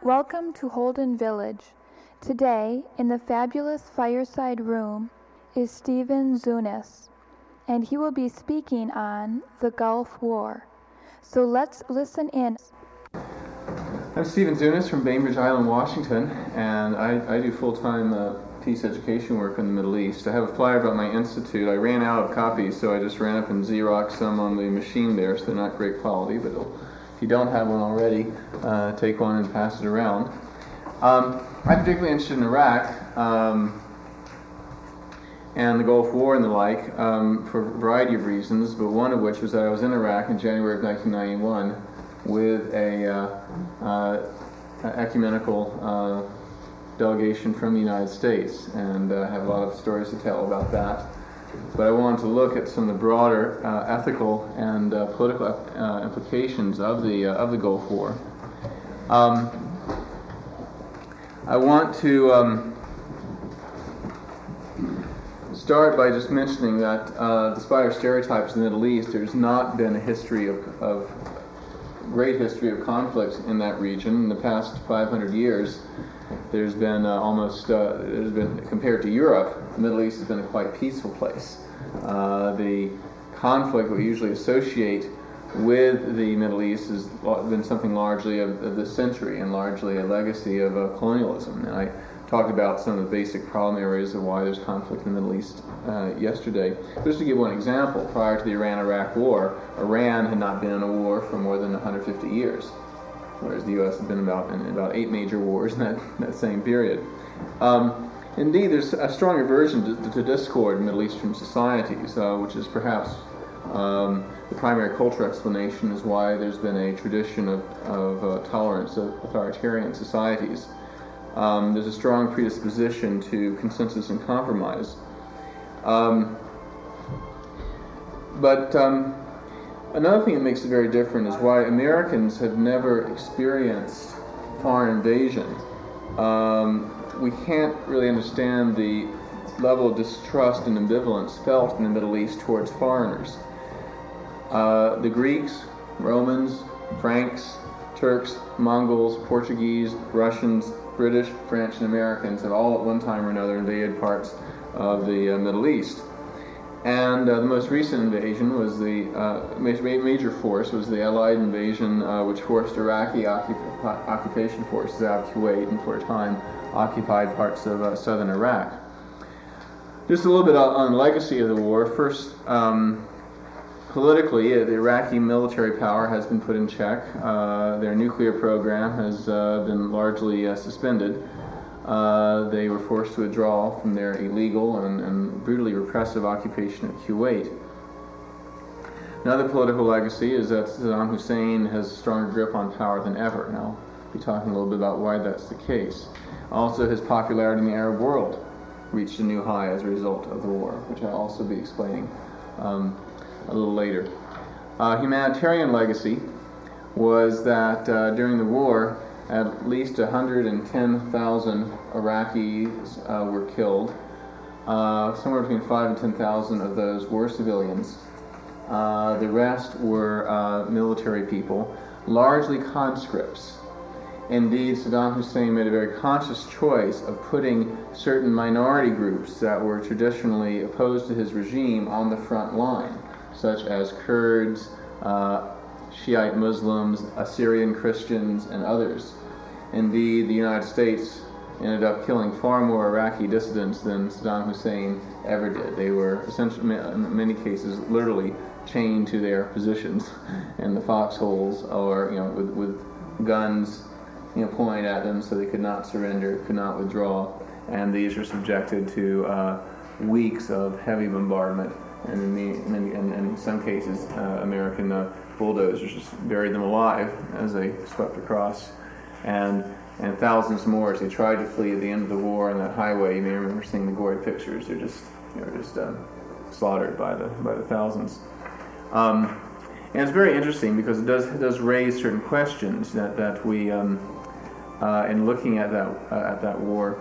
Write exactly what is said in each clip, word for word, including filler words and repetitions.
Welcome to Holden Village. Today, in the fabulous fireside room, is Stephen Zunes, and he will be speaking on the Gulf War. So let's listen in. I'm Stephen Zunes from Bainbridge Island, Washington, and I, I do full-time uh, peace education work in the Middle East. I have a flyer about my institute. I ran out of copies, so I just ran up and Xeroxed some on the machine there, so they're not great quality, but it'll, if you don't have one already, uh, take one and pass it around. Um, I'm particularly interested in Iraq um, and the Gulf War and the like um, for a variety of reasons, but one of which was that I was in Iraq in January of nineteen ninety-one with a uh, uh, ecumenical uh, delegation from the United States, and I uh, have a lot of stories to tell about that. But I wanted to look at some of the broader uh, ethical and uh, political uh, implications of the uh, of the Gulf War. Um, I want to um, start by just mentioning that, uh, despite our stereotypes in the Middle East, there's not been a history of, of great history of conflict in that region. In the past five hundred years, there's been uh, almost, uh, there's been, compared to Europe, the Middle East has been a quite peaceful place. Uh, the conflict we usually associate with the Middle East has been something largely of, of this century and largely a legacy of uh, colonialism. And I talked about some of the basic problem areas of why there's conflict in the Middle East uh, yesterday. Just to give one example, prior to the Iran-Iraq War, Iran had not been in a war for more than one hundred fifty years, whereas the U S had been about in about eight major wars in that, that same period. Um, indeed, there's a strong aversion to, to discord in Middle Eastern societies, uh, which is perhaps um, the primary cultural explanation is why there's been a tradition of, of uh, tolerance of authoritarian societies. Um, there's a strong predisposition to consensus and compromise. Um, but um, another thing that makes it very different is why Americans have never experienced foreign invasion. Um, we can't really understand the level of distrust and ambivalence felt in the Middle East towards foreigners. Uh, the Greeks, Romans, Franks, Turks, Mongols, Portuguese, Russians, British, French, and Americans have all at one time or another invaded parts of the uh, Middle East. And uh, the most recent invasion was the uh, major, major force was the Allied invasion, uh, which forced Iraqi occup- occupation forces out of Kuwait and for a time occupied parts of uh, southern Iraq. Just a little bit on, on the legacy of the war. First, um, politically, uh, the Iraqi military power has been put in check. Uh, their nuclear program has uh, been largely uh, suspended. Uh, they were forced to withdraw from their illegal and, and brutally repressive occupation of Kuwait. Another political legacy is that Saddam Hussein has a stronger grip on power than ever, and I'll be talking a little bit about why that's the case. Also, his popularity in the Arab world reached a new high as a result of the war, which I'll also be explaining um, a little later. Uh, humanitarian legacy was that uh, during the war, at least one hundred ten thousand Iraqis uh, were killed. Uh, somewhere between five and ten thousand of those were civilians. Uh, the rest were uh, military people, largely conscripts. Indeed, Saddam Hussein made a very conscious choice of putting certain minority groups that were traditionally opposed to his regime on the front line, such as Kurds, uh, Shiite Muslims, Assyrian Christians, and others. Indeed, the United States ended up killing far more Iraqi dissidents than Saddam Hussein ever did. They were essentially, in many cases, literally chained to their positions in the foxholes, or you know, with, with guns, you know, pointed at them, so they could not surrender, could not withdraw, and these were subjected to uh, weeks of heavy bombardment, and in, the, in, in, in some cases, uh, American uh, bulldozers just buried them alive as they swept across, and and thousands more as they tried to flee at the end of the war on that highway. You may remember seeing the gory pictures. They're just, you know, just uh, slaughtered by the by the thousands. Um, and it's very interesting because it does it does raise certain questions that that we, um, uh, in looking at that uh, at that war.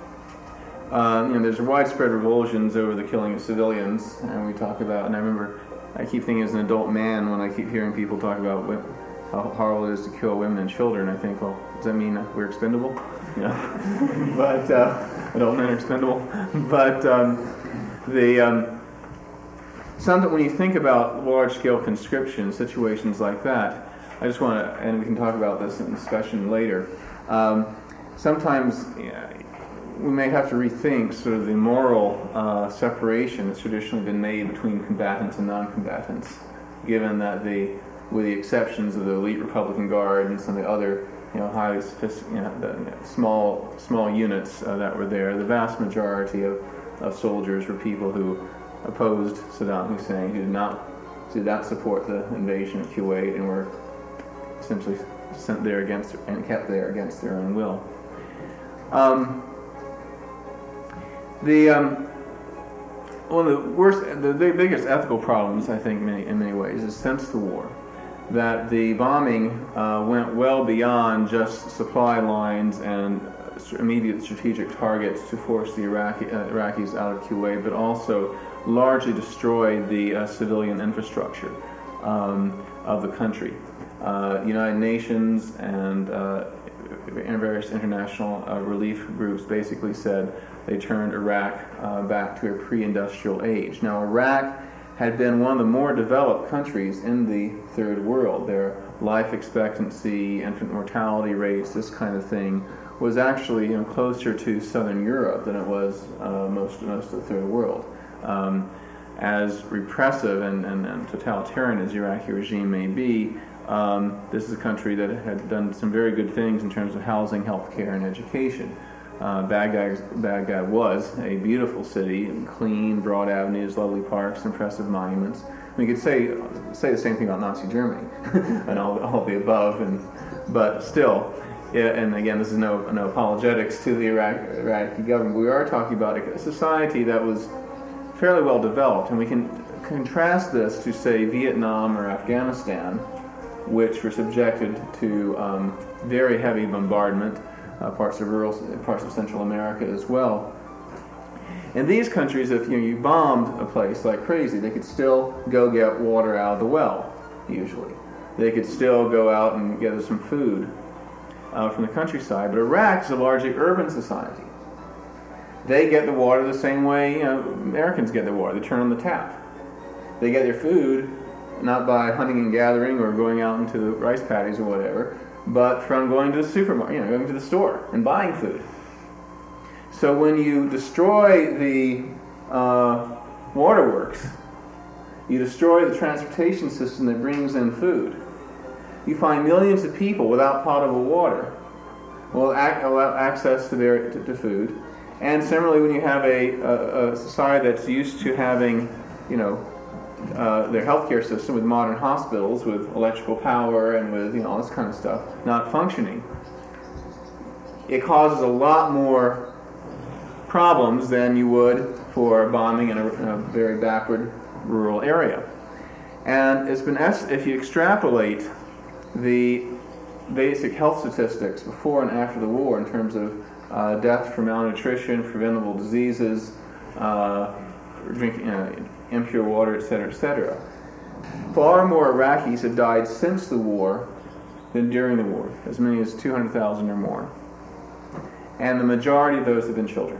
Um, you know, there's widespread revulsions over the killing of civilians, and we talk about. And I remember, I keep thinking as an adult man when I keep hearing people talk about how horrible it is to kill women and children, I think, well, does that mean we're expendable? Yeah. But uh, adult men are expendable. But um, the um, something when you think about large-scale conscription situations like that, I just want to, and we can talk about this in discussion later. Um, sometimes yeah, we may have to rethink sort of the moral uh, separation that's traditionally been made between combatants and non-combatants, given that the, with the exceptions of the elite Republican Guard and some of the other, you know, highly sophisticated, you know, the, you know, small small units uh, that were there, the vast majority of, of soldiers were people who opposed Saddam Hussein, who did not did not support the invasion of Kuwait, and were essentially sent there against and kept there against their own will. Um, the um, one of the worst, the, the biggest ethical problems, I think, many, in many ways, is since the war, that the bombing uh, went well beyond just supply lines and immediate strategic targets to force the Iraqi, uh, Iraqis out of Kuwait, but also largely destroyed the uh, civilian infrastructure um, of the country. Uh, United Nations and uh, various international uh, relief groups basically said they turned Iraq uh, back to a pre-industrial age. Now, Iraq had been one of the more developed countries in the third world. Their life expectancy, infant mortality rates, this kind of thing, was actually, you know, closer to Southern Europe than it was uh, most most of the third world. Um, as repressive and, and, and totalitarian as the Iraqi regime may be, um, this is a country that had done some very good things in terms of housing, healthcare, and education. Uh, Baghdad, Baghdad was a beautiful city, clean, broad avenues, lovely parks, impressive monuments. We could say say the same thing about Nazi Germany and all, all the above, and but still, yeah, and again, this is no no apologetics to the Iraq, Iraqi government. We are talking about a society that was fairly well developed, and we can contrast this to, say, Vietnam or Afghanistan, which were subjected to um, very heavy bombardment. Uh, parts of rural, parts of Central America as well. In these countries, if you know, you bombed a place like crazy, they could still go get water out of the well. Usually, they could still go out and gather some food uh, from the countryside. But Iraq is a largely urban society. They get the water the same way, you know, Americans get their water. They turn on the tap. They get their food not by hunting and gathering or going out into the rice paddies or whatever, but from going to the supermarket, you know, going to the store and buying food. So when you destroy the uh, waterworks, you destroy the transportation system that brings in food. You find millions of people without potable water, without access to their to, to food. And similarly, when you have a, a, a society that's used to having, you know, Uh, their healthcare system with modern hospitals, with electrical power and with, you know, all this kind of stuff not functioning, it causes a lot more problems than you would for bombing in a, in a very backward rural area. And it's been es- if you extrapolate the basic health statistics before and after the war in terms of uh, death from malnutrition, preventable diseases, uh, drinking. Uh, impure water, et cetera, et cetera. Far more Iraqis have died since the war than during the war, as many as two hundred thousand or more. And the majority of those have been children.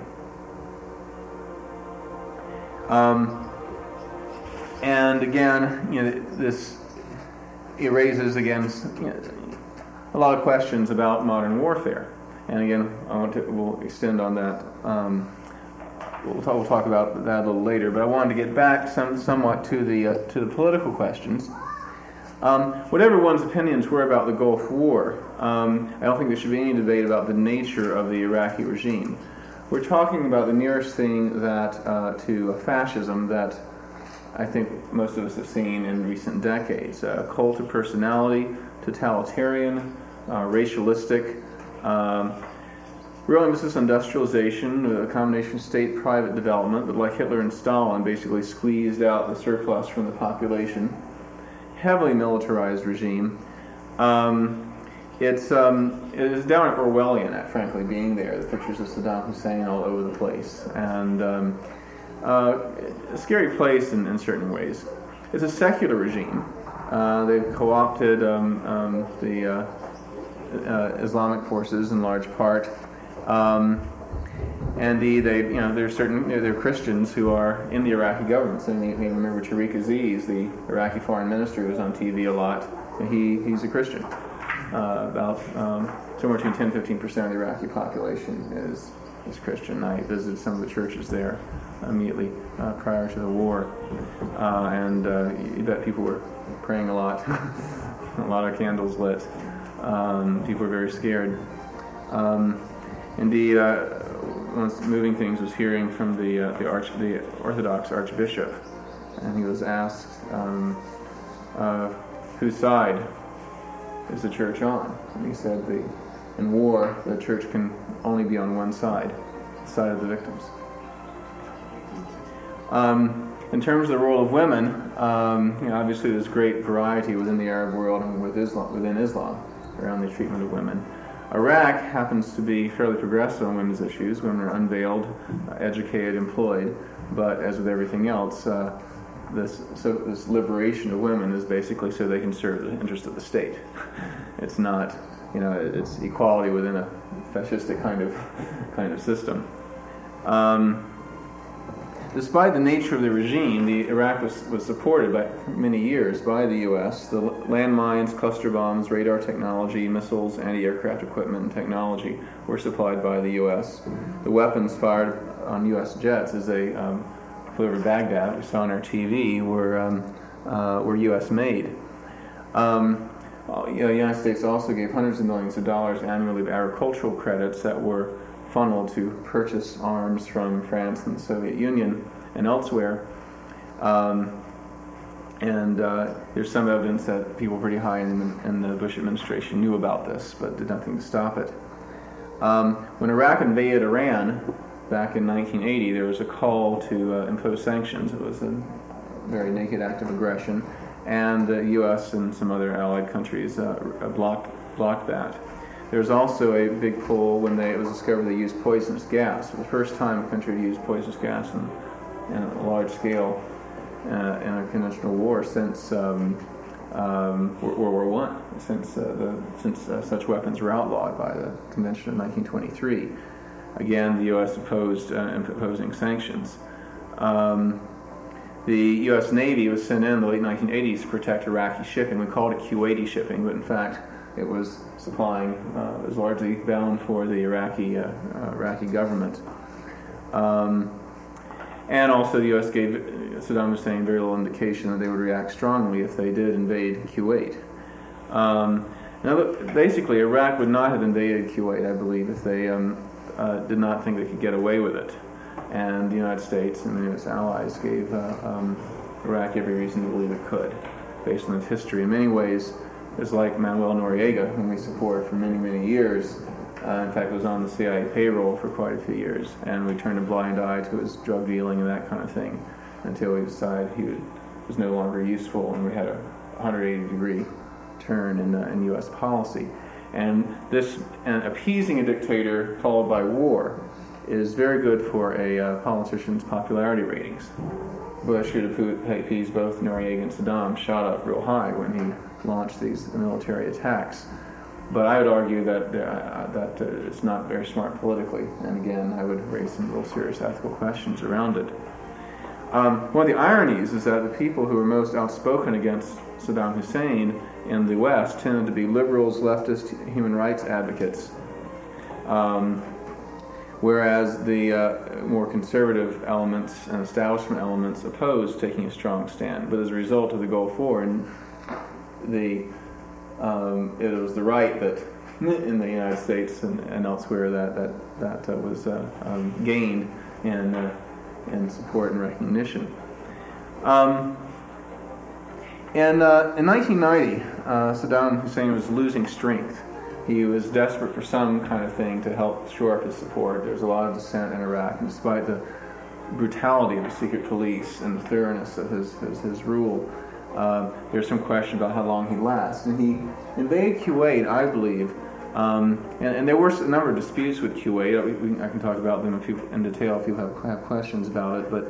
Um, and again, you know, this it raises again you know, a lot of questions about modern warfare. And again, I want to we'll extend on that. Um, We'll talk, we'll talk about that a little later, but I wanted to get back some, somewhat to the uh, to the political questions. Um, whatever one's opinions were about the Gulf War, um, I don't think there should be any debate about the nature of the Iraqi regime. We're talking about the nearest thing that uh, to fascism that I think most of us have seen in recent decades: a cult of personality, totalitarian, uh, racialistic. Um, Real emphasis on industrialization, a combination of state-private development, but like Hitler and Stalin, basically squeezed out the surplus from the population. Heavily militarized regime. Um, it's um, it is downright Orwellian, frankly, being there. The pictures of Saddam Hussein all over the place, and um, uh, a scary place in, in certain ways. It's a secular regime. Uh, they've co-opted um, um, the uh, uh, Islamic forces in large part. Um, and the, they, you know, there are certain, you know, there are Christians who are in the Iraqi government. So you may remember Tariq Aziz, the Iraqi foreign minister, who was on T V a lot. He he's a Christian. Uh, about um, somewhere between ten to fifteen percent of the Iraqi population is is Christian. I visited some of the churches there immediately uh, prior to the war, uh, and uh, you bet people were praying a lot, a lot of candles lit. Um, people were very scared. Um, indeed, uh, one of the moving things was hearing from the uh, the, arch, the Orthodox Archbishop, and he was asked, um, uh, whose side is the church on? And he said, the, in war, the church can only be on one side, the side of the victims. Um, in terms of the role of women, um, you know, obviously there's great variety within the Arab world and with Islam, within Islam around the treatment of women. Iraq happens to be fairly progressive on women's issues. Women are unveiled, uh, educated, employed, but as with everything else, uh, this so this liberation of women is basically so they can serve the interest of the state. It's not, you know, it's equality within a fascistic kind of kind of system. Um, Despite the nature of the regime, the Iraq was, was supported by many years by the U S. The landmines, cluster bombs, radar technology, missiles, anti-aircraft equipment, and technology were supplied by the U S. The weapons fired on U S jets as they um, flew over Baghdad, we saw on our T V, were um, uh, were U S made. Um, you know, the United States also gave hundreds of millions of dollars annually of agricultural credits that were funneled to purchase arms from France and the Soviet Union and elsewhere. Um, and uh, there's some evidence that people pretty high in, in the Bush administration knew about this, but did nothing to stop it. Um, when Iraq invaded Iran back in nineteen eighty, there was a call to uh, impose sanctions. It was a very naked act of aggression, and the U S and some other allied countries uh, blocked, blocked that. There was also a big pull when they, it was discovered they used poisonous gas. For the first time a country used poisonous gas in, in a large scale uh, in a conventional war since um, um, World War One, since, uh, the, since uh, such weapons were outlawed by the Convention of nineteen twenty-three. Again, the U S opposed uh, imposing sanctions. Um, the U S Navy was sent in the late nineteen eighties to protect Iraqi shipping. We called it Kuwaiti shipping, but in fact it was supplying, uh, it was largely bound for the Iraqi uh, uh, Iraqi government. Um, and also the U S gave Saddam Hussein very little indication that they would react strongly if they did invade Kuwait. Um, now, basically, Iraq would not have invaded Kuwait, I believe, if they um, uh, did not think they could get away with it. And the United States and the U S allies gave uh, um, Iraq every reason to believe it could, based on its history. In many ways, it's like Manuel Noriega, whom we supported for many, many years. Uh, in fact, was on the C I A payroll for quite a few years, and we turned a blind eye to his drug dealing and that kind of thing until we decided he would, was no longer useful, and we had a one hundred eighty degree turn in, uh, in U S policy. And this, and appeasing a dictator followed by war is very good for a uh, politician's popularity ratings. Bush, who appeased both Noriega and Saddam, shot up real high when he launched these military attacks. But I would argue that uh, that uh, it's not very smart politically, and again, I would raise some real serious ethical questions around it. Um, one of the ironies is that the people who were most outspoken against Saddam Hussein in the West tended to be liberals, leftist, human rights advocates, um, whereas the uh, more conservative elements and establishment elements opposed taking a strong stand. But as a result of the Gulf War, and the um, it was the right that in the United States and, and elsewhere that that that uh, was uh, um, gained in uh, in support and recognition. Um, and uh, in nineteen ninety, uh, Saddam Hussein was losing strength. He was desperate for some kind of thing to help shore up his support. There was a lot of dissent in Iraq, and despite the brutality of the secret police and the thoroughness of his his, his rule, uh, there's some question about how long he'd last. And he invaded Kuwait, I believe, um, and, and there were a number of disputes with Kuwait. We, we, I can talk about them if you, in detail if you have, have questions about it. But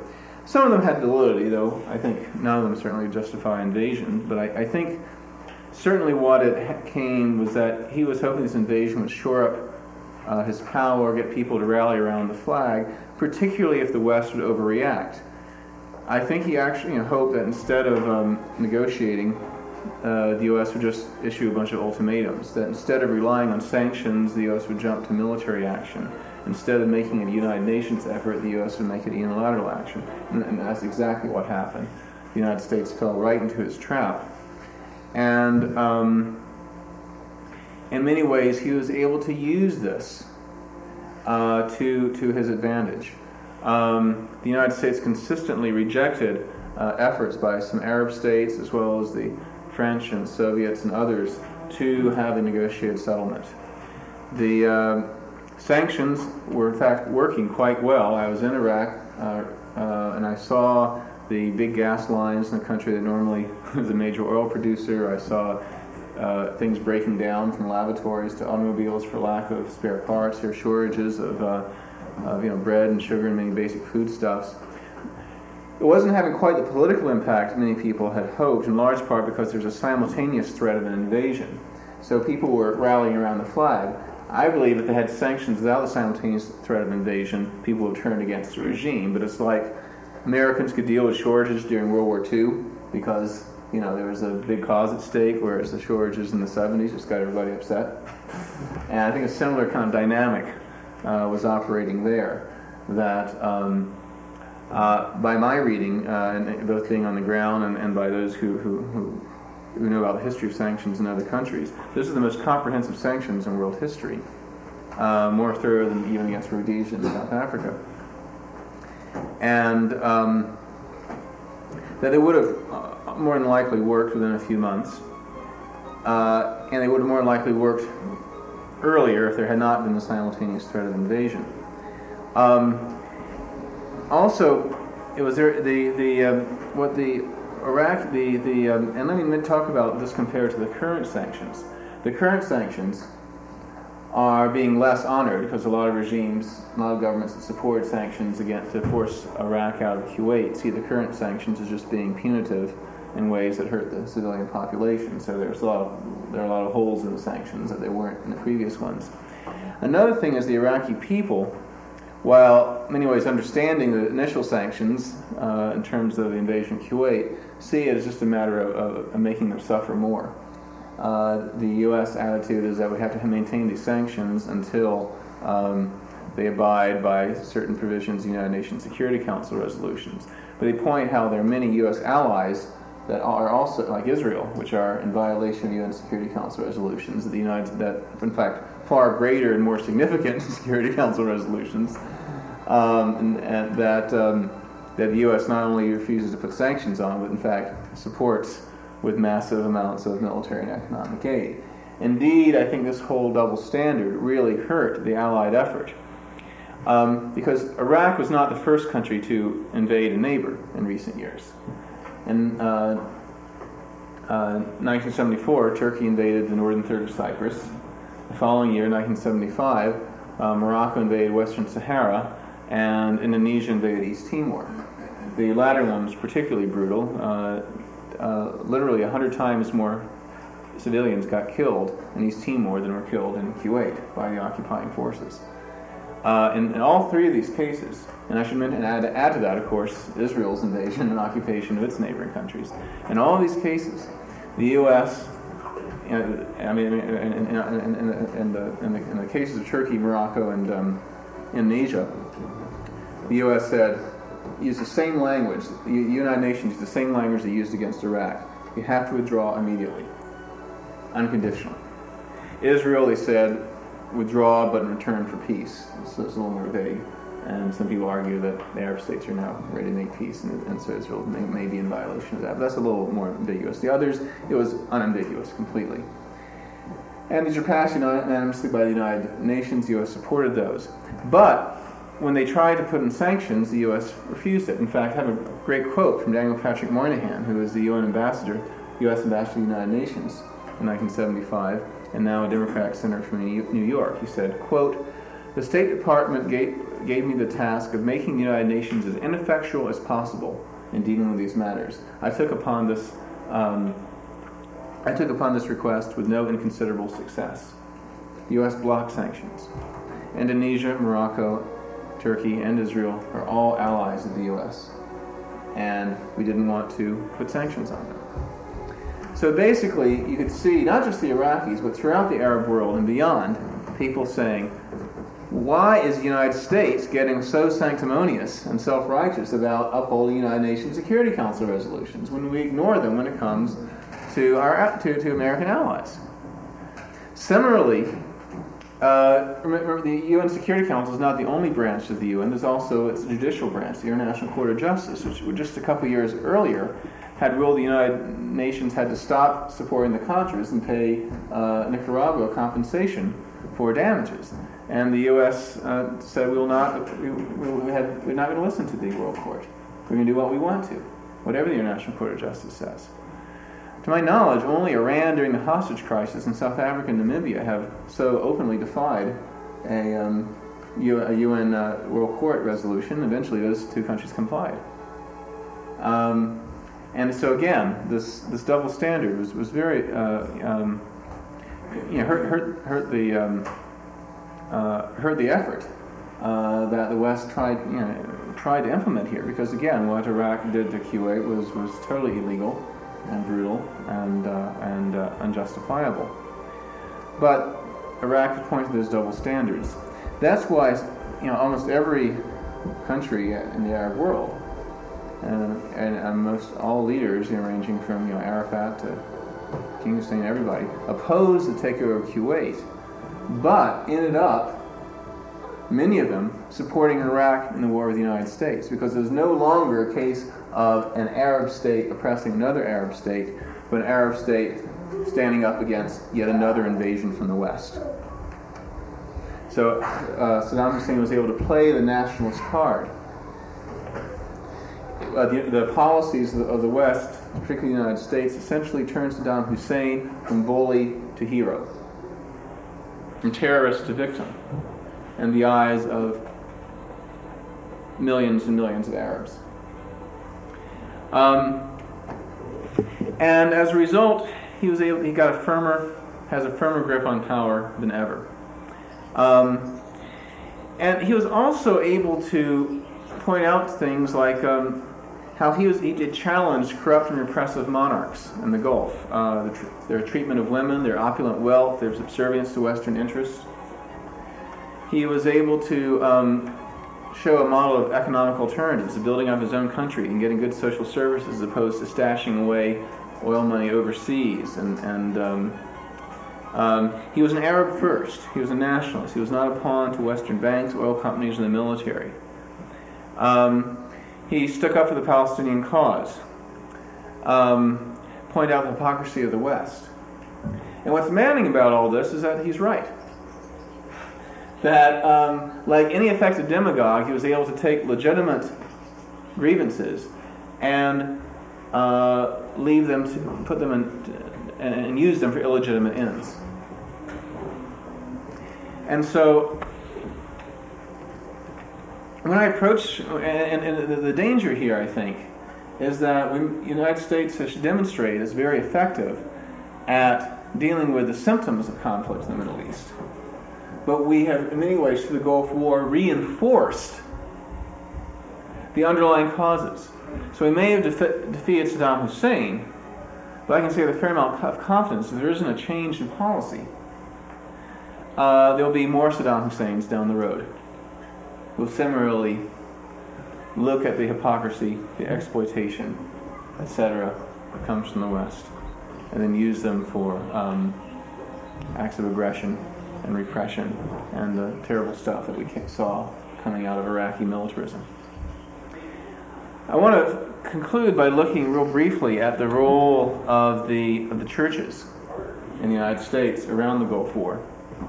Some of them had validity, though I think none of them certainly justify invasion. But I, I think certainly what it came was that he was hoping this invasion would shore up uh, his power, get people to rally around the flag, particularly if the West would overreact. I think he actually you know, hoped that instead of um, negotiating, uh, the U S would just issue a bunch of ultimatums, that instead of relying on sanctions, the U S would jump to military action. Instead of making it a United Nations effort, the U S would make it a unilateral action. And, and that's exactly what happened. The United States fell right into his trap. And um, in many ways, he was able to use this uh, to, to his advantage. Um, the United States consistently rejected uh, efforts by some Arab states, as well as the French and Soviets and others, to have a negotiated settlement. The uh, sanctions were in fact working quite well. I was in Iraq uh, uh, and I saw the big gas lines in the country that normally is a major oil producer. I saw uh, things breaking down from lavatories to automobiles for lack of spare parts. There are shortages of, uh, of you know, bread and sugar and many basic foodstuffs. It wasn't having quite the political impact many people had hoped, in large part because there's a simultaneous threat of an invasion. So people were rallying around the flag. I believe if they had sanctions without the simultaneous threat of invasion, people would turn against the regime. But it's like Americans could deal with shortages during World War Two because, you know, there was a big cause at stake, whereas the shortages in the seventies just got everybody upset. And I think a similar kind of dynamic uh, was operating there. That um, uh, by my reading, uh, and both being on the ground and, and by those who, who, who who know about the history of sanctions in other countries, this is the most comprehensive sanctions in world history, uh, more thorough than even against Rhodesia in South Africa. And um, that they would have uh, more than likely worked within a few months, uh, and they would have more than likely worked earlier if there had not been the simultaneous threat of invasion. Um, also, it was there, the the um, what the Iraq, the, the um, and let me talk about this compared to the current sanctions. The current sanctions are being less honored because a lot of regimes, a lot of governments that support sanctions against to force Iraq out of Kuwait see the current sanctions as just being punitive in ways that hurt the civilian population. So there's a lot of, there are a lot of holes in the sanctions that there weren't in the previous ones. Another thing is the Iraqi people, while in many ways understanding the initial sanctions uh, in terms of the invasion of Kuwait, see it as just a matter of, of, of making them suffer more. Uh, the U S attitude is that we have to maintain these sanctions until um, they abide by certain provisions of the United Nations Security Council resolutions. But they point how there are many U S allies that are also, like Israel, which are in violation of U N Security Council resolutions, that the United, that in fact far greater and more significant Security Council resolutions, um, and, and that um, that the U S not only refuses to put sanctions on, but in fact supports with massive amounts of military and economic aid. Indeed, I think this whole double standard really hurt the Allied effort, um, because Iraq was not the first country to invade a neighbor in recent years. In uh, uh, nineteen seventy-four, Turkey invaded the northern third of Cyprus. The following year, nineteen seventy-five, uh, Morocco invaded Western Sahara, and Indonesia invaded East Timor. The latter one was particularly brutal. Uh, uh, literally a hundred times more civilians got killed in East Timor than were killed in Kuwait by the occupying forces. Uh, in, in all three of these cases, and I should mention, add, add to that, of course, Israel's invasion and occupation of its neighboring countries. In all of these cases, the U S, you know, I mean, in, in, in, in, in, the, in, the, in the cases of Turkey, Morocco, and um, Indonesia, the U S said, use the same language, the United Nations used the same language they used against Iraq. You have to withdraw immediately, unconditionally. Israel, they said, withdraw but in return for peace. So it's a little more vague. And some people argue that the Arab states are now ready to make peace, and, and so Israel may, may be in violation of that. But that's a little more ambiguous. The others, it was unambiguous completely. And these are passed unanimously by the United Nations. The U S supported those. But when they tried to put in sanctions, the U S refused it. In fact, I have a great quote from Daniel Patrick Moynihan, who was the U N ambassador, U S ambassador to the United Nations in nineteen seventy-five, and now a Democratic senator from New York. He said, quote, the State Department gave, gave me the task of making the United Nations as ineffectual as possible in dealing with these matters. I took upon this um, I took upon this request with no inconsiderable success. The U S blocked sanctions. Indonesia, Morocco, Turkey, and Israel are all allies of the U S, and we didn't want to put sanctions on them. So basically, you could see, not just the Iraqis, but throughout the Arab world and beyond, people saying, why is the United States getting so sanctimonious and self-righteous about upholding United Nations Security Council resolutions when we ignore them when it comes to our to, to American allies? Similarly, uh, remember, the U N Security Council is not the only branch of the U N. There's also its judicial branch, the International Court of Justice, which just a couple years earlier had ruled the United Nations had to stop supporting the Contras and pay uh, Nicaragua compensation for damages. And the U S uh, said, we will not, we, we had, we're not going to listen to the World Court. We're going to do what we want to, whatever the International Court of Justice says. To my knowledge, only Iran during the hostage crisis and South Africa and Namibia have so openly defied a, um, a U N uh, World Court resolution. Eventually, those two countries complied. Um, and so again, this this double standard was was very uh, um, you know hurt hurt hurt the um, uh, hurt the effort uh, that the West tried you know tried to implement here, because again, what Iraq did to Kuwait was was totally illegal and brutal and uh, and uh, unjustifiable. But Iraq has pointed to those double standards. That's why you know almost every country in the Arab world and and, and most all leaders, you know, ranging from you know Arafat to King Hussein, everybody opposed the takeover of Kuwait, but ended up, many of them, supporting Iraq in the war with the United States, because there's no longer a case of an Arab state oppressing another Arab state, but an Arab state standing up against yet another invasion from the West. So uh, Saddam Hussein was able to play the nationalist card. Uh, the, the policies of the, of the West, particularly the United States, essentially turned Saddam Hussein from bully to hero, from terrorist to victim, in the eyes of millions and millions of Arabs. Um, and as a result, he was able. He got a firmer, has a firmer grip on power than ever. Um, and he was also able to point out things like um, how he was. He did challenge corrupt and repressive monarchs in the Gulf, uh, the tr- their treatment of women, their opulent wealth, their subservience to Western interests. He was able to um, show a model of economic alternatives, of building up his own country and getting good social services as opposed to stashing away oil money overseas. And, and um, um, he was an Arab first. He was a nationalist. He was not a pawn to Western banks, oil companies, and the military. Um, he stuck up for the Palestinian cause, um, pointed out the hypocrisy of the West. And what's maddening about all this is that he's right. That, um, like any effective demagogue, he was able to take legitimate grievances and uh, leave them to put them in and, and use them for illegitimate ends. And so, when I approach, and, and the danger here, I think, is that when the United States has demonstrated is very effective at dealing with the symptoms of conflict in the Middle East. But we have, in many ways, through the Gulf War, reinforced the underlying causes. So we may have defi- defeated Saddam Hussein, but I can say with a fair amount of confidence that there isn't a change in policy. Uh, there will be more Saddam Husseins down the road. We'll similarly look at the hypocrisy, the exploitation, et cetera, that comes from the West, and then use them for um, acts of aggression and repression and the terrible stuff that we saw coming out of Iraqi militarism. I want to conclude by looking real briefly at the role of the of the churches in the United States around the Gulf War.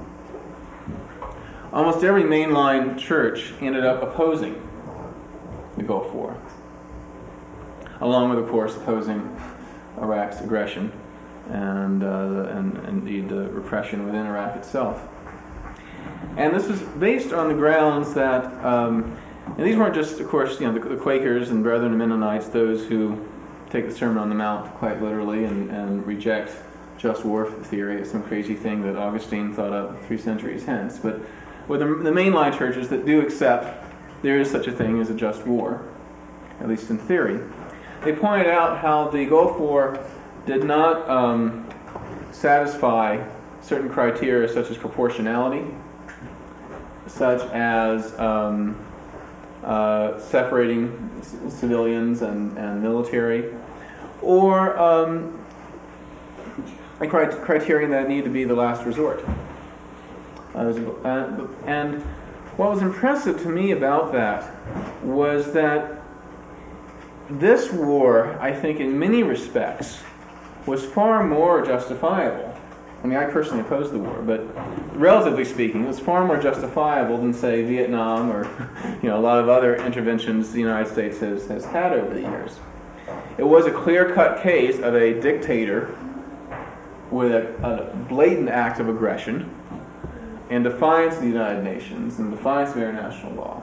Almost every mainline church ended up opposing the Gulf War, along with, of course, opposing Iraq's aggression and, uh, and, and indeed the repression within Iraq itself. And this was based on the grounds that, um, and these weren't just, of course, you know, the, the Quakers and Brethren and Mennonites, those who take the Sermon on the Mount quite literally and, and reject just war theory. It's some crazy thing that Augustine thought up three centuries hence. But with the, the mainline churches that do accept there is such a thing as a just war, at least in theory, they pointed out how the Gulf War did not um, satisfy certain criteria such as proportionality, such as um, uh, separating c- civilians and, and military, or um, a cri- criterion that needed to be the last resort. Uh, and what was impressive to me about that was that this war, I think in many respects, was far more justifiable. I mean, I personally opposed the war, but relatively speaking, it was far more justifiable than, say, Vietnam or you know a lot of other interventions the United States has, has had over the years. It was a clear-cut case of a dictator with a, a blatant act of aggression in defiance of the United Nations, in defiance of international law.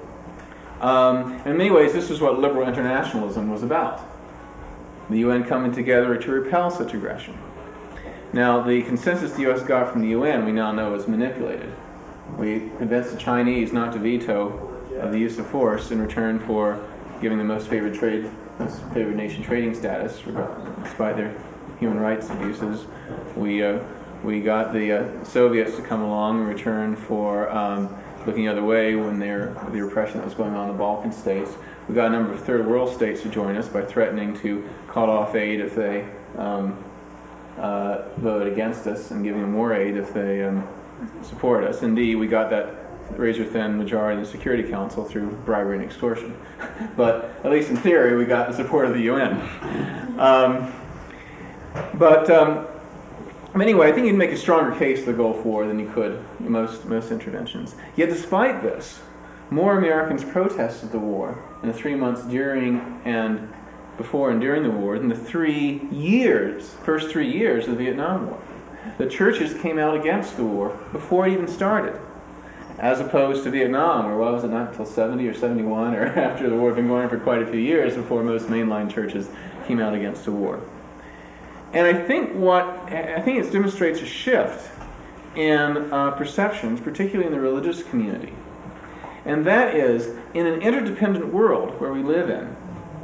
Um, in many ways, this is what liberal internationalism was about. The U N coming together to repel such aggression. Now, the consensus the U S got from the U N, we now know, is manipulated. We convinced the Chinese not to veto uh, the use of force in return for giving the most favored trade, most favored nation trading status, despite their human rights abuses. We uh, we got the uh, Soviets to come along in return for um, looking the other way when they're the repression that was going on in the Balkan states. We got a number of third world states to join us by threatening to cut off aid if they um, uh, voted against us, and giving them more aid if they um, support us. Indeed, we got that razor-thin majority in the Security Council through bribery and extortion. But at least in theory, we got the support of the U N. Um, but um, anyway, I think you'd make a stronger case for the Gulf War than you could most most interventions. Yet despite this, more Americans protested the war in the three months during and before and during the war than the three years, first three years of the Vietnam War. The churches came out against the war before it even started, as opposed to Vietnam, where, what was it, not until seventy or seventy-one, or after the war had been going on for quite a few years before most mainline churches came out against the war. And I think what I think it demonstrates a shift in uh, perceptions, particularly in the religious community. And that is, in an interdependent world where we live in,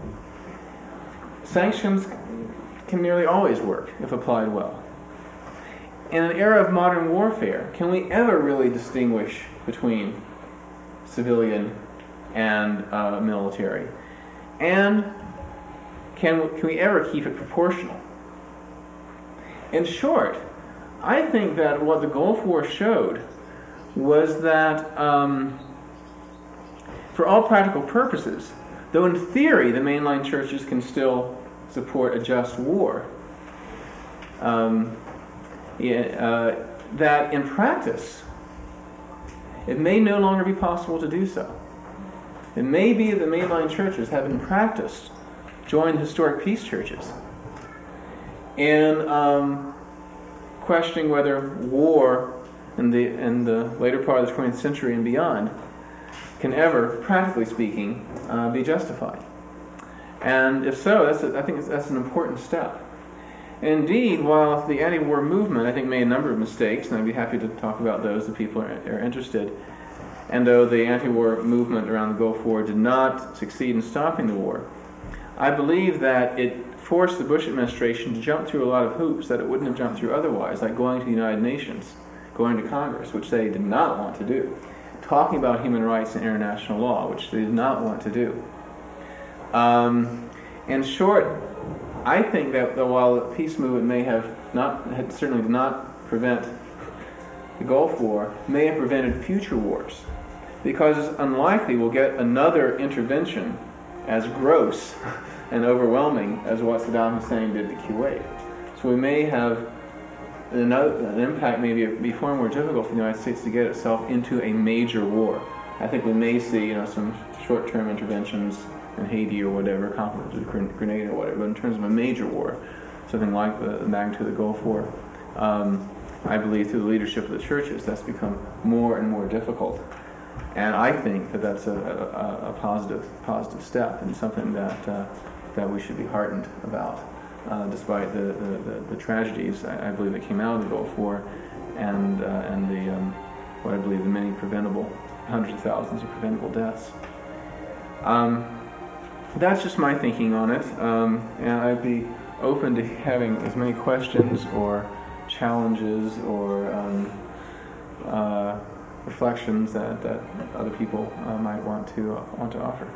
sanctions can nearly always work if applied well. In an era of modern warfare, can we ever really distinguish between civilian and uh, military? And can, can we ever keep it proportional? In short, I think that what the Gulf War showed was that um, for all practical purposes, though in theory the mainline churches can still support a just war, um, yeah, uh, that in practice it may no longer be possible to do so. It may be that the mainline churches have in practice joined historic peace churches in um, questioning whether war in the in the later part of the twentieth century and beyond can ever, practically speaking, uh, be justified. And if so, that's a, I think that's an important step. Indeed, while the anti-war movement, I think, made a number of mistakes, and I'd be happy to talk about those if people are, are interested, and though the anti-war movement around the Gulf War did not succeed in stopping the war, I believe that it forced the Bush administration to jump through a lot of hoops that it wouldn't have jumped through otherwise, like going to the United Nations, going to Congress, which they did not want to do, talking about human rights and international law, which they did not want to do. Um, in short, I think that, that while the peace movement may have not, had certainly did not prevent the Gulf War, may have prevented future wars, because it's unlikely we'll get another intervention as gross and overwhelming as what Saddam Hussein did to Kuwait. So we may have another, an impact may be, be far more difficult for the United States to get itself into a major war. I think we may see, you know, some short-term interventions in Haiti or whatever, conflict with Grenada or whatever, but in terms of a major war, something like the, the magnitude of the Gulf War, um, I believe through the leadership of the churches, that's become more and more difficult. And I think that that's a, a, a positive positive step and something that uh, that we should be heartened about, uh, despite the, the, the, the tragedies I, I believe that came out of the Gulf War, and uh, and the um, what I believe the many preventable, hundreds of thousands of preventable deaths. Um, that's just my thinking on it, um, and I'd be open to having as many questions or challenges or um, uh, reflections that, that other people uh, might want to uh, want to offer.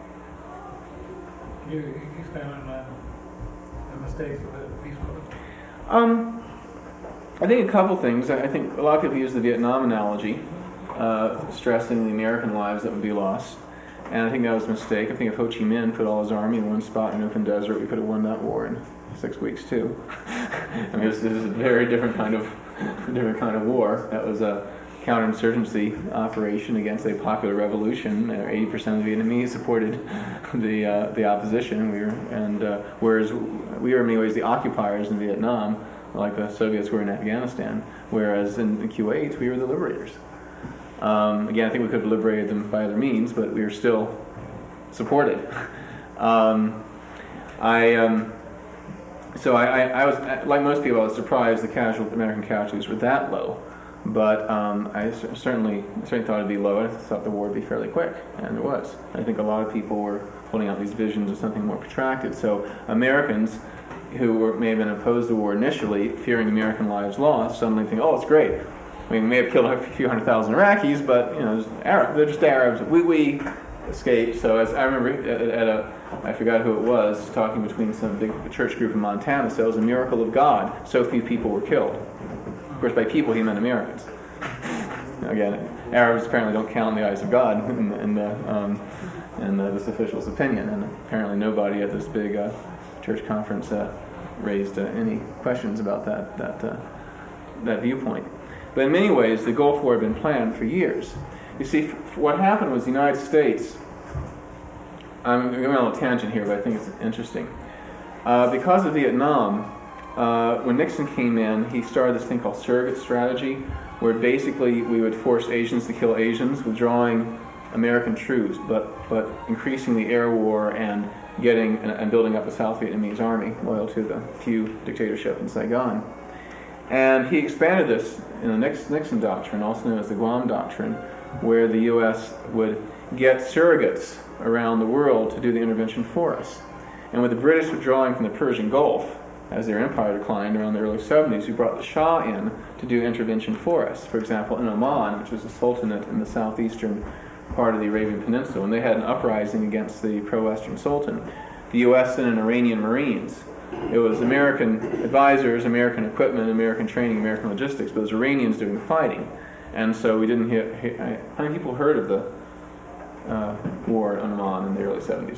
Can you expand on uh, the mistakes of the peace movement? Um, I think a couple things. I think a lot of people use the Vietnam analogy, uh, stressing the American lives that would be lost. And I think that was a mistake. I think if Ho Chi Minh put all his army in one spot in an open desert, we could have won that war in six weeks too. I mean, this is a very different kind of different kind of war. That was a counterinsurgency operation against a popular revolution. eighty percent of the Vietnamese supported the uh, the opposition. We were, and uh, whereas we were in many ways the occupiers in Vietnam, like the Soviets were in Afghanistan. Whereas in Kuwait, we were the liberators. Um, again, I think we could have liberated them by other means, but we were still supported. um, I um, so I, I, I was, like most people, I was surprised the casual American casualties were that low. But um, I certainly certainly thought it'd be low. I thought the war would be fairly quick, and it was. I think a lot of people were holding out these visions of something more protracted. So Americans who were, may have been opposed to the war initially, fearing American lives lost, suddenly think, "Oh, it's great. I mean, we may have killed a few hundred thousand Iraqis, but you know, Arab, they're just Arabs. We we escaped." So as I remember at, at a, I forgot who it was, talking between some big church group in Montana. So it was a miracle of God. So few people were killed. Of course, by people he meant Americans. Again, Arabs apparently don't count in the eyes of God in, in, the, um, in the, this official's opinion, and apparently nobody at this big uh, church conference uh, raised uh, any questions about that that uh, that viewpoint. But in many ways, the Gulf War had been planned for years. You see, f- what happened was the United States. I'm going on a little tangent here, but I think it's interesting. Uh, because of Vietnam. Uh, when Nixon came in, he started this thing called surrogate strategy, where basically we would force Asians to kill Asians, withdrawing American troops, but but increasing the air war and getting and, and building up a South Vietnamese army loyal to the Thieu dictatorship in Saigon. And he expanded this in the Nixon Doctrine, also known as the Guam Doctrine, where the U S would get surrogates around the world to do the intervention for us. And with the British withdrawing from the Persian Gulf, as their empire declined around the early seventies, we brought the Shah in to do intervention for us. For example, in Oman, which was a sultanate in the southeastern part of the Arabian Peninsula, when they had an uprising against the pro-Western sultan, the U S sent in Iranian Marines. It was American advisors, American equipment, American training, American logistics, but it was Iranians doing the fighting. And so we didn't hear, hear how many people heard of the uh, war in Oman in the early seventies?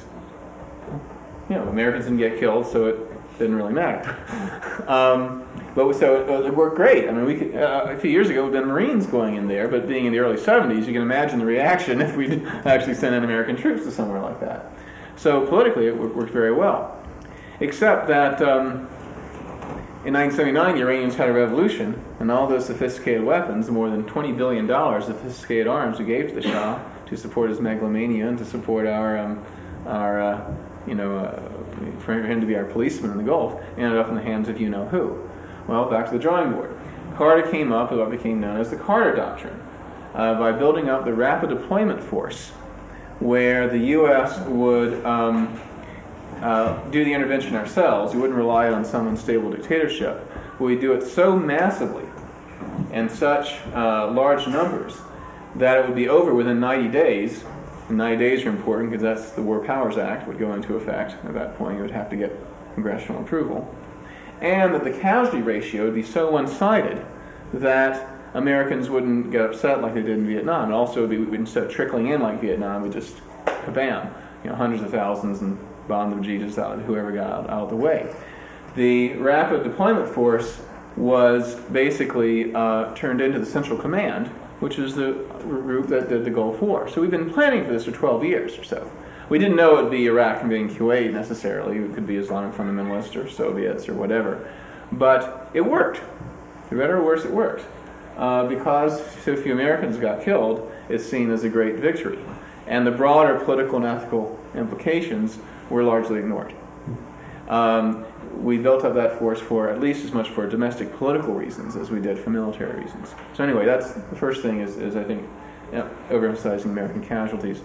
You know, Americans didn't get killed, so it didn't really matter. um, but so it, it worked great. I mean, we could, uh, a few years ago, we'd been Marines going in there, but being in the early seventies, you can imagine the reaction if we actually sent in American troops to somewhere like that. So politically, it worked very well. Except that um, in nineteen seventy-nine, the Iranians had a revolution, and all those sophisticated weapons, more than twenty billion dollars of sophisticated arms we gave to the Shah to support his megalomania and to support our, um, our uh, you know, uh, for him to be our policeman in the Gulf, ended up in the hands of you-know-who. Well, back to the drawing board. Carter came up with what became known as the Carter Doctrine, uh, by building up the Rapid Deployment Force, where the U S would um, uh, do the intervention ourselves. We wouldn't rely on some unstable dictatorship, but we'd do it so massively and such uh, large numbers that it would be over within ninety days. And ninety days are important because that's the War Powers Act would go into effect. At that point, you would have to get congressional approval. And that the casualty ratio would be so one-sided that Americans wouldn't get upset like they did in Vietnam. And also, be, instead of trickling in like Vietnam, we just kabam, you know, hundreds of thousands and bombed them Jesus out, whoever got out, out of the way. The Rapid Deployment Force was basically uh, turned into the Central Command, which is the group that did the Gulf War. So we've been planning for this for twelve years or so. We didn't know it would be Iraq and being Kuwait necessarily. It could be Islamic fundamentalists or Soviets or whatever. But it worked. For better or worse, it worked. Uh, because so few Americans got killed, it's seen as a great victory. And the broader political and ethical implications were largely ignored. Um, we built up that force for at least as much for domestic political reasons as we did for military reasons. So anyway, that's the first thing is, is I think, yeah, overemphasizing American casualties.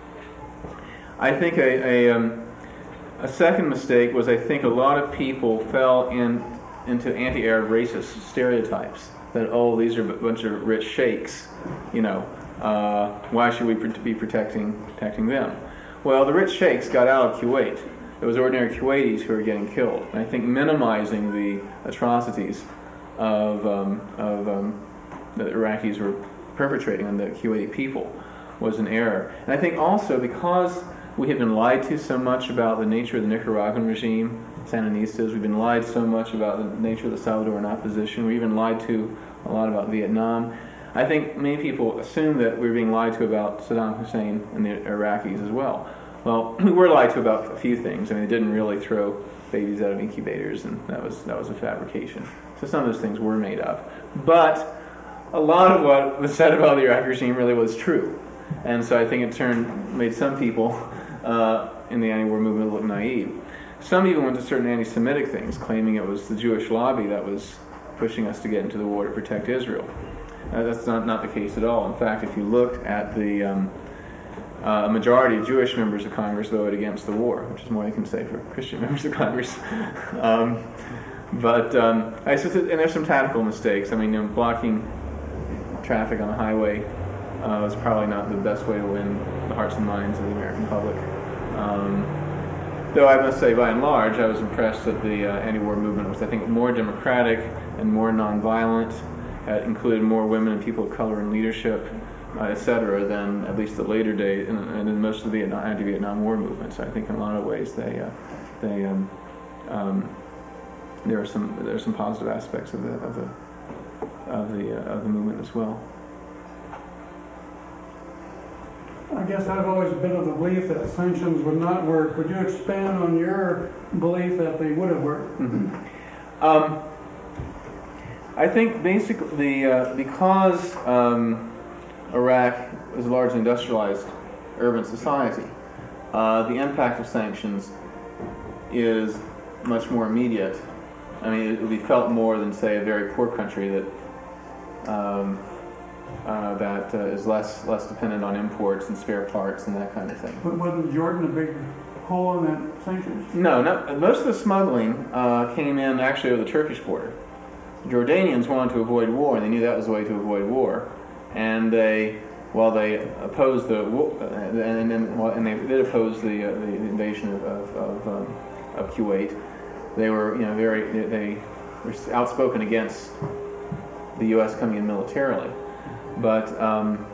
I think a, a, um, a second mistake was I think a lot of people fell in into anti-Arab racist stereotypes that, oh, these are a bunch of rich sheikhs, you know, uh, why should we be protecting protecting them? Well, the rich sheikhs got out of Kuwait. It was ordinary Kuwaitis who were getting killed. And I think minimizing the atrocities of, um, of um, that the Iraqis were perpetrating on the Kuwaiti people was an error. And I think also because we had been lied to so much about the nature of the Nicaraguan regime, Sandinistas, we've been lied so much about the nature of the Salvadoran opposition, we've been lied to a lot about Vietnam. I think many people assume that we were being lied to about Saddam Hussein and the Iraqis as well. Well, we were lied to about a few things. I mean, they didn't really throw babies out of incubators, and that was that was a fabrication. So some of those things were made up. But a lot of what was said about the Iraqi regime really was true. And so I think it turned, made some people uh, in the anti-war movement look naive. Some even went to certain anti-Semitic things, claiming it was the Jewish lobby that was pushing us to get into the war to protect Israel. Uh, that's not, not the case at all. In fact, if you looked at the um, uh, majority of Jewish members of Congress voted against the war, which is more you can say for Christian members of Congress. um, but um, I, so, and there's some tactical mistakes. I mean, you know, blocking traffic on the highway uh, was probably not the best way to win the hearts and minds of the American public. Um, though I must say, by and large, I was impressed that the uh, anti-war movement was, I think, more democratic and more nonviolent. It included more women and people of color in leadership, uh, et cetera, than at least the later days and, and in most of the Vietnam, anti-Vietnam War movements. I think in a lot of ways they, uh, they, um, um, there are some there are some positive aspects of the of the of the uh, of the movement as well. I guess I've always been of the belief that sanctions would not work. Would you expand on your belief that they would have worked? Mm-hmm. Um, I think basically the, uh, because um, Iraq is a largely industrialized urban society, uh, the impact of sanctions is much more immediate. I mean, it would be felt more than, say, a very poor country that um, uh, that uh, is less less dependent on imports and spare parts and that kind of thing. But wasn't Jordan a big hole in that sanctions? No, not, most of the smuggling uh, came in actually over the Turkish border. The Jordanians wanted to avoid war, and they knew that was the way to avoid war. And they, while they opposed the, and then and they did oppose the uh, the invasion of of, of, um, of Kuwait, they were you know very they were outspoken against the U S coming in militarily. But um,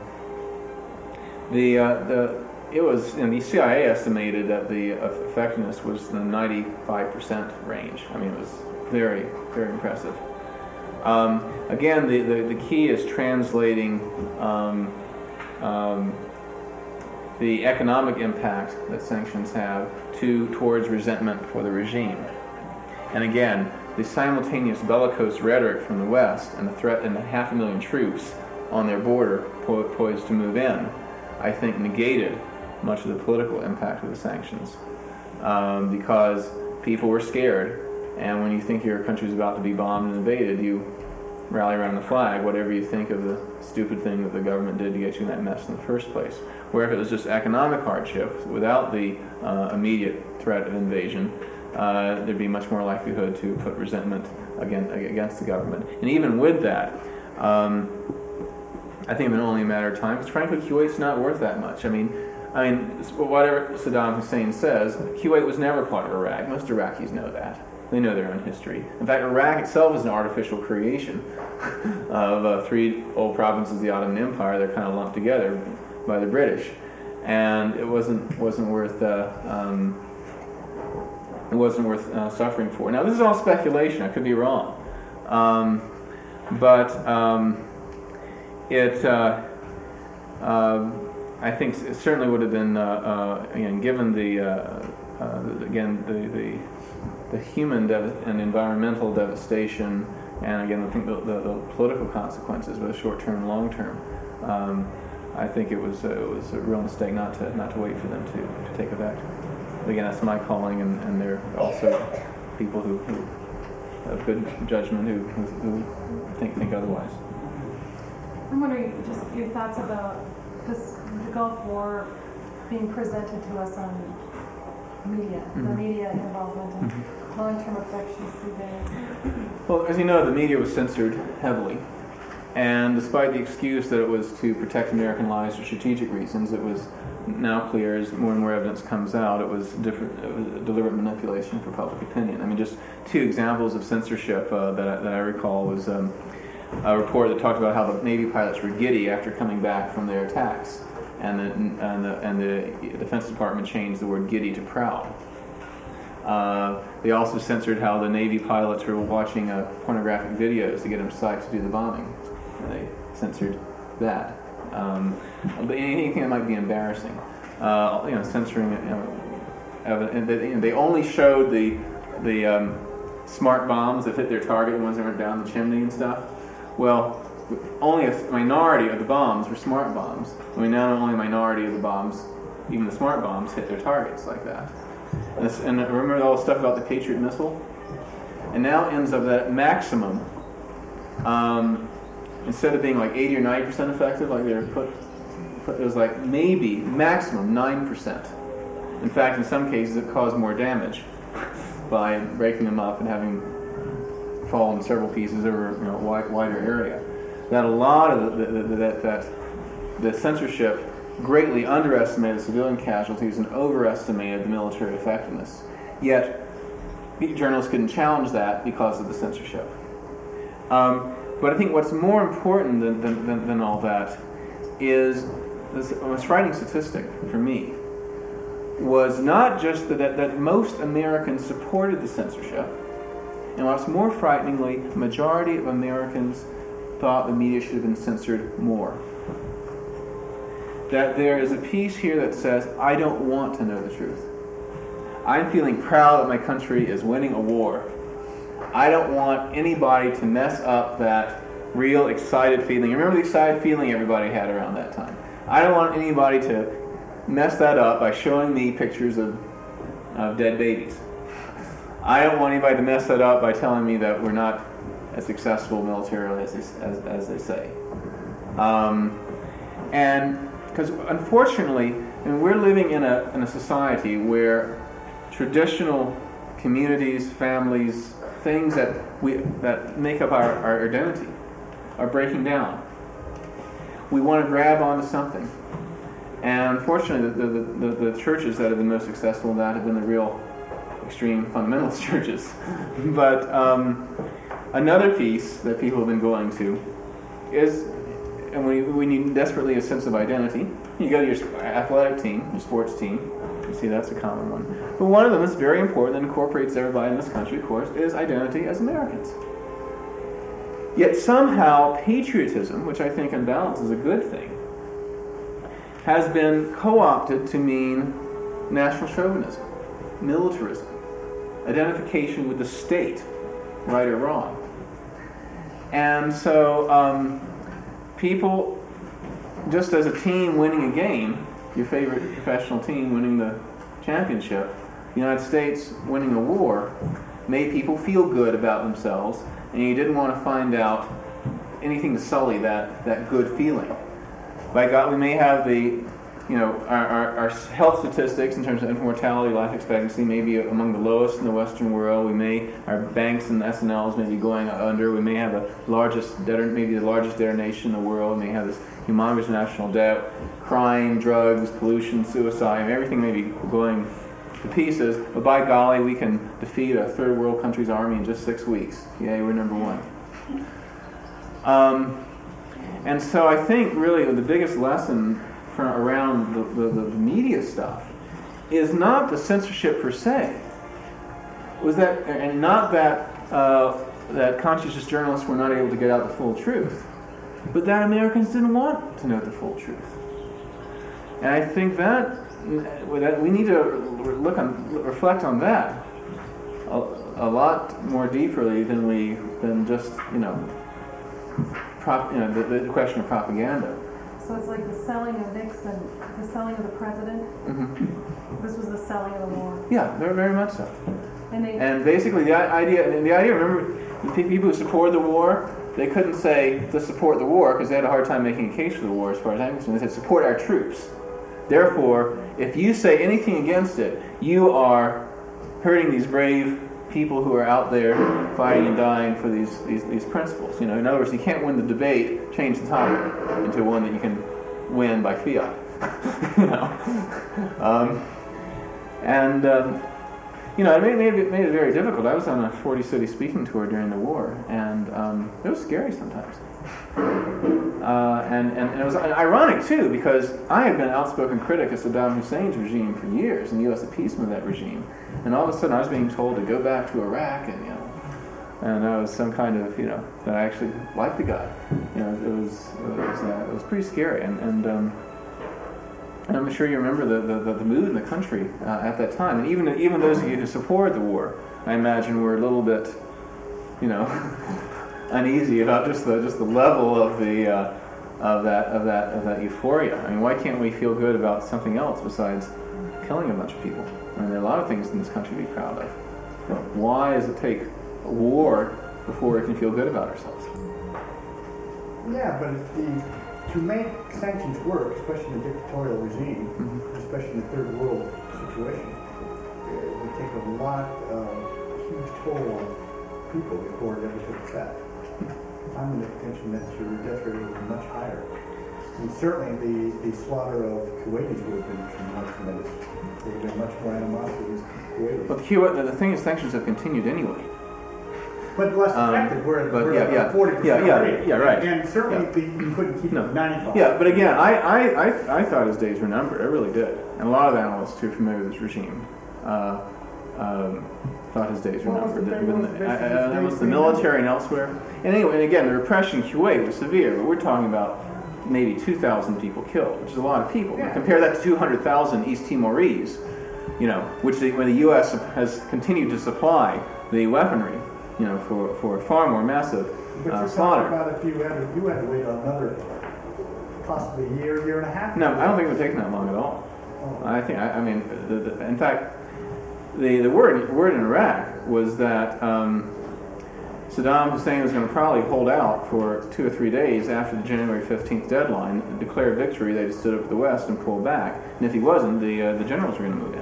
the uh, the it was, and the C I A estimated that the effectiveness was in the ninety-five percent range. I mean, it was very very impressive. Um, again, the, the, the key is translating um, um, the economic impact that sanctions have to towards resentment for the regime. And again, the simultaneous bellicose rhetoric from the West and the threat and the half a million troops on their border po- poised to move in, I think negated much of the political impact of the sanctions um, because people were scared. And when you think your country's about to be bombed and invaded, you rally around the flag, whatever you think of the stupid thing that the government did to get you in that mess in the first place. Where if it was just economic hardship, without the uh, immediate threat of invasion, uh, there'd be much more likelihood to put resentment against, against the government. And even with that, um, I think it's only a matter of time, because frankly, Kuwait's not worth that much. I mean, I mean, whatever Saddam Hussein says, Kuwait was never part of Iraq. Most Iraqis know that. They know their own history. In fact, Iraq itself is an artificial creation of uh, three old provinces of the Ottoman Empire. They're kind of lumped together by the British, and it wasn't wasn't worth uh, um, it wasn't worth uh, suffering for. Now, this is all speculation. I could be wrong, um, but um, it uh, uh, I think it certainly would have been uh, uh, again given the uh, uh, again the the the human dev- and environmental devastation And again, I think the, the, the political consequences, both short-term and long-term, um, I think it was uh, it was a real mistake not to not to wait for them to, to take effect. But again, that's my calling, and, and there are also people who, who have good judgment who, who, who think think otherwise. I'm wondering just your thoughts about this, the Gulf War being presented to us on media, mm-hmm. the media involvement and mm-hmm. long-term effects you see there. Well, as you know, the media was censored heavily. And despite the excuse that it was to protect American lives for strategic reasons, it was now clear, as more and more evidence comes out, it was, different, it was a deliberate manipulation for public opinion. I mean, just two examples of censorship uh, that, I, that I recall was um, a report that talked about how the Navy pilots were giddy after coming back from their attacks, and the, and the, and the Defense Department changed the word giddy to proud. Uh, they also censored how the Navy pilots were watching uh, pornographic videos to get them psyched to do the bombing. And they censored that. Um, but anything that might be embarrassing, uh, you know, censoring. You know, and they, and they only showed the the um, smart bombs that hit their target, the ones that went down the chimney and stuff. Well, only a minority of the bombs were smart bombs. I mean, now only a minority of the bombs, even the smart bombs, hit their targets like that. And, this, and remember all the stuff about the Patriot missile? And now ends up that maximum. Um, Instead of being like eighty or ninety percent effective, like they were put, put, it was like maybe maximum nine percent. In fact, in some cases, it caused more damage by breaking them up and having fall in several pieces over you know, a wide, wider area. That a lot of the, the, the, that, that the censorship greatly underestimated civilian casualties and overestimated the military effectiveness. Yet, journalists couldn't challenge that because of the censorship. Um, But I think what's more important than, than, than all that is this most frightening statistic for me was not just that, that most Americans supported the censorship, and what's more frighteningly, the majority of Americans thought the media should have been censored more. That there is a piece here that says, I don't want to know the truth. I'm feeling proud that my country is winning a war. I don't want anybody to mess up that real excited feeling. Remember the excited feeling everybody had around that time. I don't want anybody to mess that up by showing me pictures of, of dead babies. I don't want anybody to mess that up by telling me that we're not as successful militarily as they, as, as they say. Um, and because unfortunately, I mean, we're living in a in a society where traditional communities, families, things that we that make up our, our identity are breaking down. We want to grab onto something. And unfortunately, the, the, the, the churches that have been most successful in that have been the real extreme fundamentalist churches. But um, another piece that people have been going to is, and we, we need desperately a sense of identity. You go to your athletic team, your sports team, you see that's a common one. But one of them is very important and incorporates everybody in this country, of course, is identity as Americans. Yet somehow patriotism, which I think on balance is a good thing, has been co-opted to mean national chauvinism, militarism, identification with the state, right or wrong. And so um, people, just as a team winning a game, your favorite professional team winning the championship, the United States winning a war, made people feel good about themselves, and you didn't want to find out anything to sully that, that good feeling. By God, we may have the, you know, our, our, our health statistics in terms of mortality, life expectancy may be among the lowest in the Western world. We may, our banks and S N Ls may be going under. We may have the largest, maybe the largest debtor nation in the world. We may have this humongous national debt, crime, drugs, pollution, suicide, everything may be going to pieces, but by golly, we can defeat a third world country's army in just six weeks. Yay, we're number one. Um, and so I think really the biggest lesson from around the, the, the media stuff is not the censorship per se, was that, and not that uh, that conscientious journalists were not able to get out the full truth, but that Americans didn't want to know the full truth. And I think that that we need to look on, reflect on that. a, a lot more deeply than we than just you know, prop, you know the, the question of propaganda. So it's like the selling of Nixon, the selling of the president. Mm-hmm. This was the selling of the war. Yeah, very very much so. And, they, and basically the idea, and the idea. Remember, the people who supported the war, they couldn't say to support the war because they had a hard time making a case for the war. As far as I'm concerned, they said support our troops. Therefore, if you say anything against it, you are hurting these brave people who are out there fighting and dying for these, these, these principles. You know, in other words, you can't win the debate, change the topic into one that you can win by fiat. you know, um, and um, you know, it made, made, it made it very difficult. I was on a forty-city speaking tour during the war, and um, it was scary sometimes. Uh, and, and, and it was ironic, too, because I had been an outspoken critic of Saddam Hussein's regime for years and U S appeasement of that regime. And all of a sudden I was being told to go back to Iraq and, you know, and I was some kind of, you know, that I actually liked the guy. You know, it was it was, uh, it was pretty scary. And, and, um, and I'm sure you remember the, the, the mood in the country uh, at that time. And even, even those of you who supported the war, I imagine, were a little bit, you know, uneasy about just the just the level of the uh, of that of that of that euphoria. I mean, why can't we feel good about something else besides killing a bunch of people? I mean, there are a lot of things in this country to be proud of. You know, why does it take a war before we can feel good about ourselves? Yeah, but if the, to make sanctions work, especially in a dictatorial regime, mm-hmm. especially in a third world situation, it would take a lot of huge toll on people before it ever took effect. I'm in the contention that your death rate would be much higher. And certainly the, the slaughter of Kuwaitis would have been much tremendous. There would have been much more animosity against Kuwaitis. But the, Kuwait, the thing is, sanctions have continued anyway. But less um, effective. We're, but we're yeah, at yeah, forty percent yeah, yeah, rate. yeah, right. And certainly yeah. the, you couldn't keep no. it at ninety-five. Yeah, but again, I, I, I, I thought his days were numbered. I really did. And a lot of analysts who are familiar with this regime uh, um, thought his days were What was numbered. the thing? The, What was uh, the uh, days was the were military and elsewhere. And anyway, and again, the repression in Kuwait was severe, but we're talking about maybe two thousand people killed, which is a lot of people. Yeah. Compare that to two hundred thousand East Timorese, you know, which the, when the U S has continued to supply the weaponry, you know, for, for far more massive But uh, you're slaughter. talking about if you had, to, you had to wait another possibly a year, year and a half. No, I don't think it would take that long at all. Oh. I think, I, I mean, the, the, in fact, the, the word word in Iraq was that um, Saddam Hussein was going to probably hold out for two or three days after the January fifteenth deadline, declare victory. They just stood up to the West and pulled back. And if he wasn't, the uh, the generals were going to move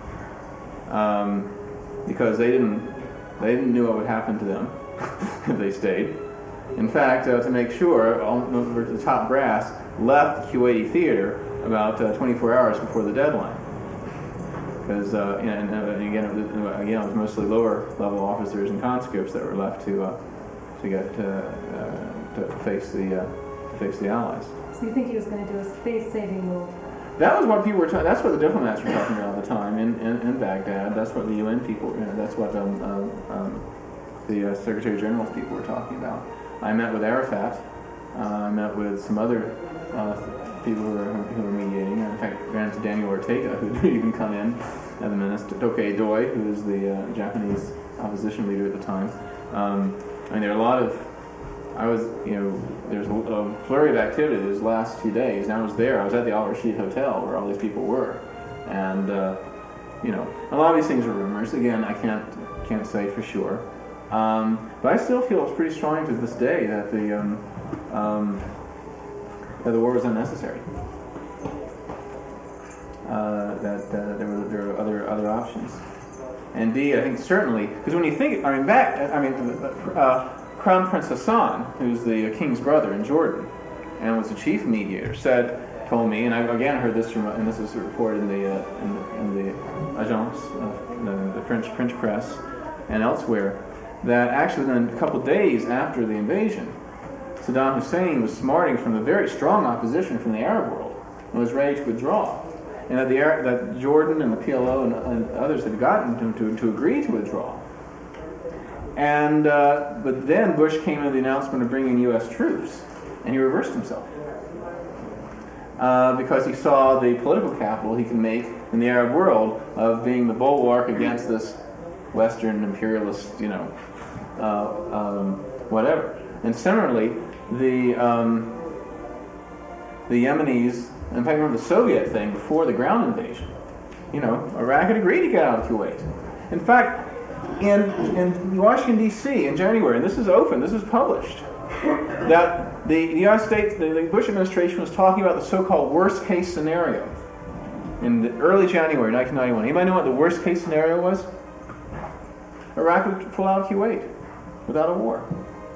in um, because they didn't they didn't know what would happen to them if they stayed. In fact, uh, to make sure, all, the top brass left the Kuwaiti theater about uh, twenty-four hours before the deadline. Because uh, and, and again, it was, again, it was mostly lower level officers and conscripts that were left to uh, to get uh, uh, to face the uh, to face the Allies. So you think he was going to do a space-saving move? That was what people were. Ta- that's what the diplomats were talking about all the time in, in, in Baghdad. That's what the U N people. You know, that's what um, um, um, the uh, Secretary General's people were talking about. I met with Arafat. Uh, I met with some other uh, people who were, who were mediating. In fact, ran into Daniel Ortega, who didn't even come in, and the minister, Tokay Doi, who was the uh, Japanese opposition leader at the time. Um, I mean, there are a lot of, I was, you know, there's a, a flurry of activity these last few days, and I was there. I was at the Al Rashid Hotel where all these people were. And, uh, you know, a lot of these things are rumors. Again, I can't can't say for sure. Um, but I still feel it's pretty strong to this day that the um, um, that the war was unnecessary. Uh, that uh, there were there were other other options. And B, I think certainly because when you think, I mean, back, I mean, uh, Crown Prince Hassan, who's the king's brother in Jordan, and was the chief mediator, said, told me, and I again heard this from, and this is reported in the uh, in the, in the Agence, uh, the, the French French press, and elsewhere, that actually then a couple days after the invasion, Saddam Hussein was smarting from the very strong opposition from the Arab world and was ready to withdraw, and that the that Jordan and the P L O and, and others had gotten him to, to agree to withdraw. And uh, but then Bush came with the announcement of bringing U S troops, and he reversed himself uh, because he saw the political capital he can make in the Arab world of being the bulwark against this Western imperialist, you know, uh, um, whatever. And similarly, the um, the Yemenis, in fact, remember the Soviet thing before the ground invasion. You know, Iraq had agreed to get out of Kuwait. In fact, in in Washington D C in January, and this is open, this is published, that the, the United States, the, the Bush administration was talking about the so-called worst-case scenario in the early January nineteen ninety-one. Anybody know what the worst-case scenario was? Iraq would pull out of Kuwait without a war.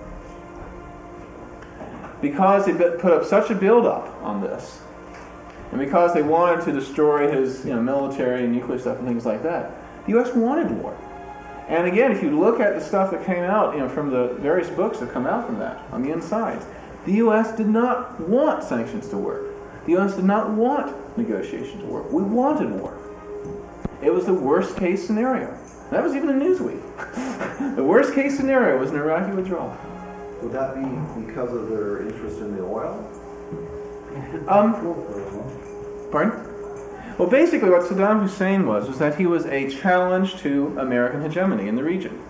Because they put up such a build-up on this, and because they wanted to destroy his, you know, military and nuclear stuff and things like that, the U S wanted war. And again, if you look at the stuff that came out, you know, from the various books that come out from that on the insides, the U S did not want sanctions to work. The U S did not want negotiations to work. We wanted war. It was the worst-case scenario. And that was even in Newsweek. The worst-case scenario was an Iraqi withdrawal. Would that be because of their interest in the oil? Um, pardon? Well, basically what Saddam Hussein was, was that he was a challenge to American hegemony in the region.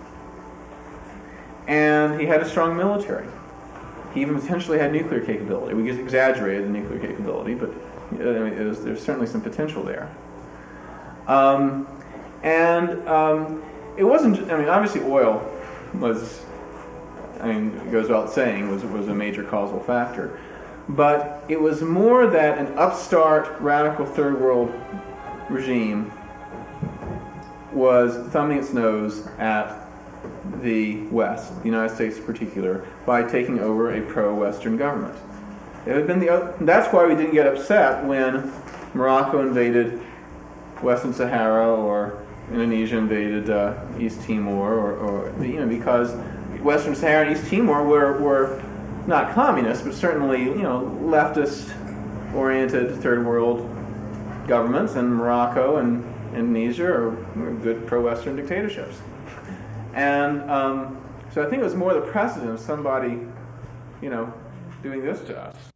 And he had a strong military. He even potentially had nuclear capability. We just exaggerated the nuclear capability, but I mean, it was, there's certainly some potential there. Um, and um, it wasn't, I mean, obviously oil was, I mean, it goes without saying, was, was a major causal factor. But it was more that an upstart, radical third world regime was thumbing its nose at the West, the United States in particular, by taking over a pro-Western government. It had been the, that's why we didn't get upset when Morocco invaded Western Sahara or Indonesia invaded uh, East Timor, or, or you know, because Western Sahara and East Timor were, were not communist, but certainly, you know, leftist-oriented third world governments, and Morocco and Indonesia are good pro-Western dictatorships. And um, so I think it was more the precedent of somebody, you know, doing this to us.